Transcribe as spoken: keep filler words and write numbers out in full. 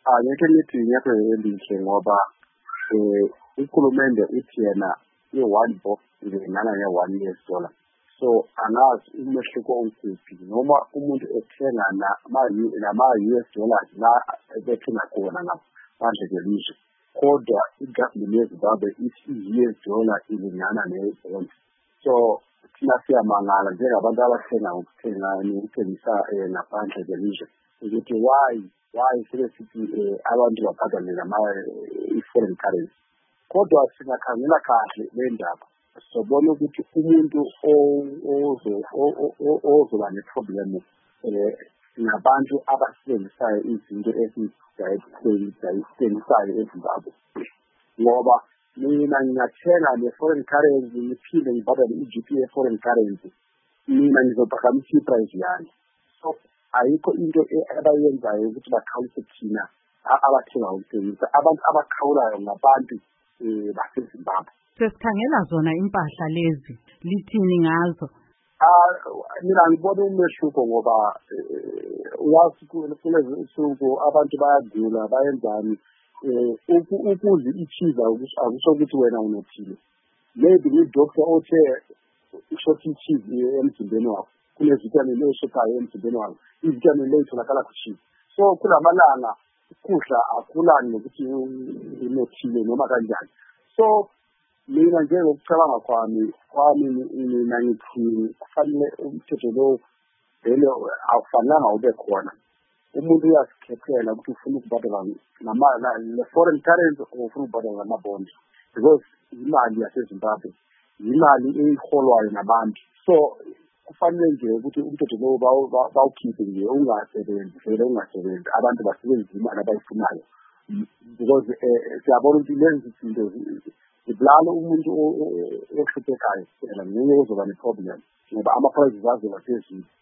Angeke nithi ingekho elihle ngoba eh ukhulumende uthi yena i-one box ngenana ne-one years dollar. So angazi umehluko omkhulu noma umuntu ethenga nama-U S dollars la bethenga khona ngaphandle kwelizwe. Kodwa i-government yeZimbabwe ithi i-U S dollar ilingana ne-bond. So thina siyamangala njengabantu abathenga ukuthenga nokuthengisa ngaphandle kwelizwe ukuthi why why sebesithi abantu babhadale i-foreign currency. Kodwa singakhangela kahle le ndaba sobona ukuthi umuntu ozoba ne-problem nabantu abasebenzisayo izinto ezidayisisayo eZimbabwe. Ngoba mina ngingathenga ne-foreign currency ngiphinde ngibhadale i-G P ye-foreign currency, mina ngizophakamisa i-price yami. So ayikho into abayenzayo ukuthi bakhawulise thina abathenga ukuthengisa. Abantu abakhawulayo ngabantu baseZimbabwe. Sesikhangela zona impahla lezi lithini ngazo? Ah mina ngibona umehluko ngoba uyazi kulezi usuku abantu bayadlula bayenzani ukuze ichiza akusho ukuthi wena unothile. Maybe i-doctor othe ushoti ichiza emzimbeni wakho kunezithameli eshotayo emzimbeni wakho, izithameli ezitholakala kuchiza. So kulamalanga ukudla akulani nokuthi unothile noma kanjani. So mina njengokucabanga kwami kwami mina ngithi kufanele umthetho lo vele awufanelanga ube khona. Umuntu uyazikhethela ukuthi ufuna ukubhadala le-foreign currency or ufuna ukubhadala ngama-bond, because imali yaseZimbabwe imali eyiholwayo nabantu. So kufanele nje ukuthi umthetho lo bawukhiphe nje, ungasebenzi vele ungasebenzi, abantu basebenzise imali abayifunayo, because siyabona ukuthi lezi zinto zibulala umuntu ohluphekayo phela ngeke uzoba ne-problem ngoba ama-prices azoba phezulu.